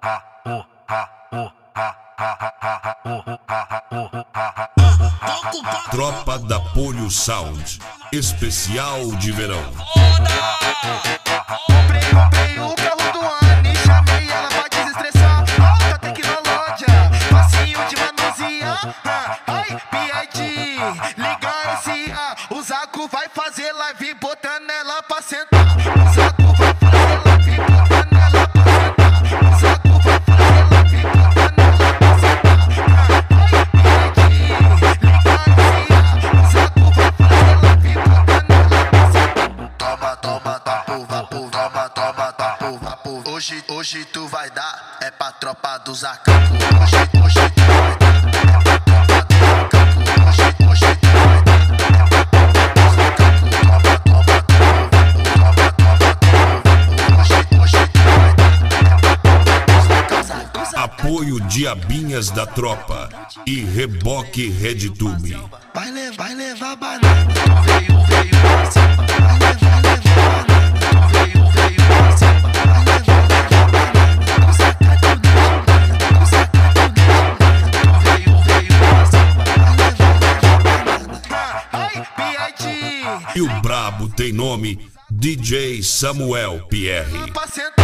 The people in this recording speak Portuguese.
Tropa da Polio Sound, especial de verão. Comprei o carro do ano e chamei ela pra desestressar. Alta tecnologia, facinho de manusear. Ai, PID, liga esse o Zaco vai fazer live botando ela pra sentar. O Zaco vai fazer live botando ela pra sentar. O Zaco vai fazer live botando ela pra sentar. Ai, PID, liga esse o Zaco vai fazer live botando ela pra sentar. Toma, hoje tu vai dar, é pra tropa do Zacaco. Hoje tu vai dar, é pra tropa do Zacaco. Hoje tu vai dar, é pra tropa do Zacaco. Apoio Diabinhas da Tropa e Reboque RedTube. Vai levar banana, veio pra cima. Vai levar banana, veio pra cima. Vai levar banana, o Zacaco da veio pra cima. Vai levar banana. Ai, PID. E o brabo tem nome DJ Samuel Pierre.